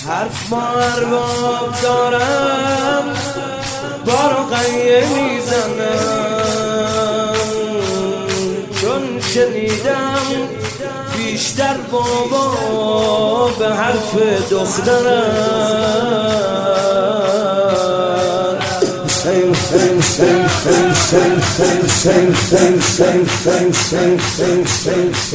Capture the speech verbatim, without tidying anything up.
حرف با ارباب دارم بارو قیه میزنم، چون شنیدم بیشتر بابا به حرف دخترم. Same, same, same, same, same, same, same, same, same, same, same, same, same.